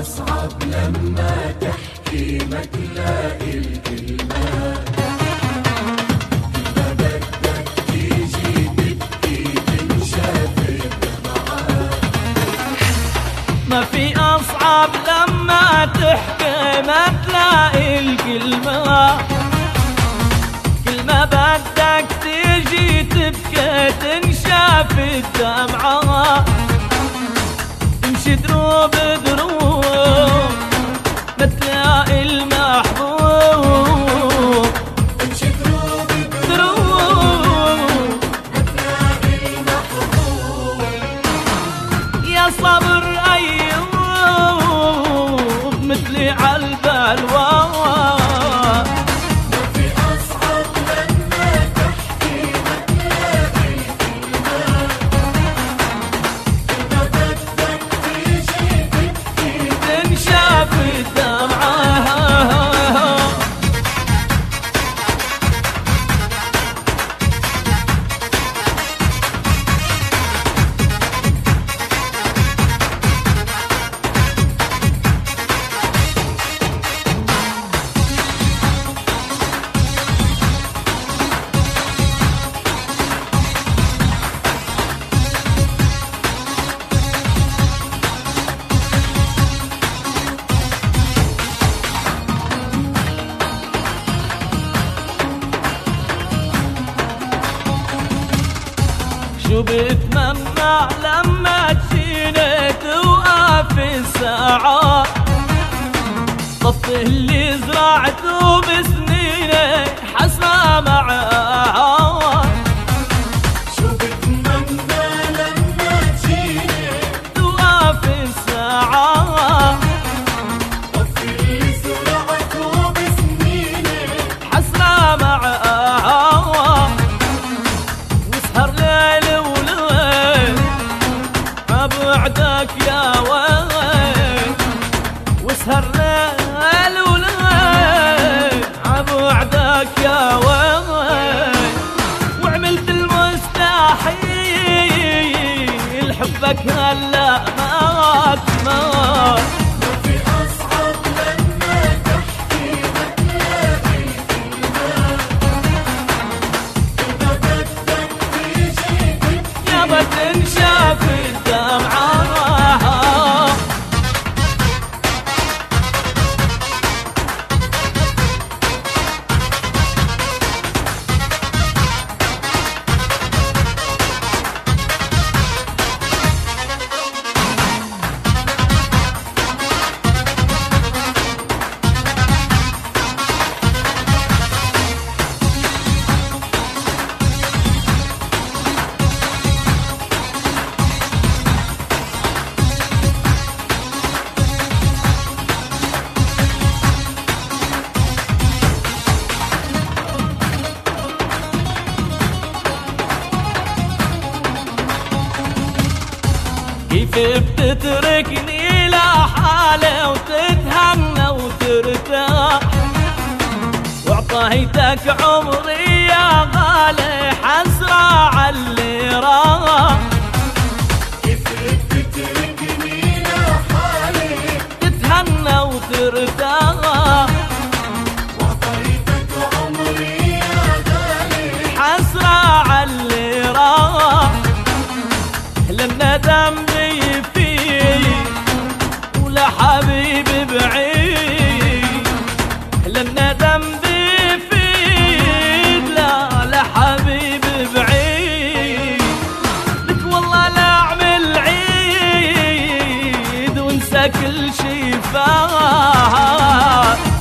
أصعب لما تحكي ما تلاقي الكلمات، ما بدك تيجي تبكي تنشاف الدمعات. ما في أصعب لما تحكي ما تلاقي الكلمات، كل ما بدك تيجي تبكي تنشاف الدمعات. تمشي دروب دروب ما تلاقي المحبوب، تمشي دروب دروب ما تلاقي المحبوب. يا صبر أيوب مثلي عالبلوى. شو بتمنع لما تجيني توقف الساعة، طف اللي زرعته بسنيني حسرة معاه. شو بتمنى لما تجيني توقف الساعة، طف اللي زرعته بسنيني حسرة معاه. واسهر ليل وليل عبعدك يا ويل، واسهر ليل وليل عبعدك يا ويل. وعملت المستحيل حبك هلا مات مات. ما في أصعب لما تحكي ما تلاقي الكلمات، ما بدك تيجي تبكي يا بتنشاف الدمعة. كيف بتتركني لحالي وتتهنى وترتاح، وعطيتك عمري يا غالي حسرة عاللي راح. كيف بتتركني لحالي تتهنى وترتاح، وعطيتك عمري يا غالي حسرة عاللي راح. للندم فيه ولا حبيب بعيد، للندم بفيد لا لحبيب بعيد. لك والله لا اعمل عيد وانسى كل شي فات.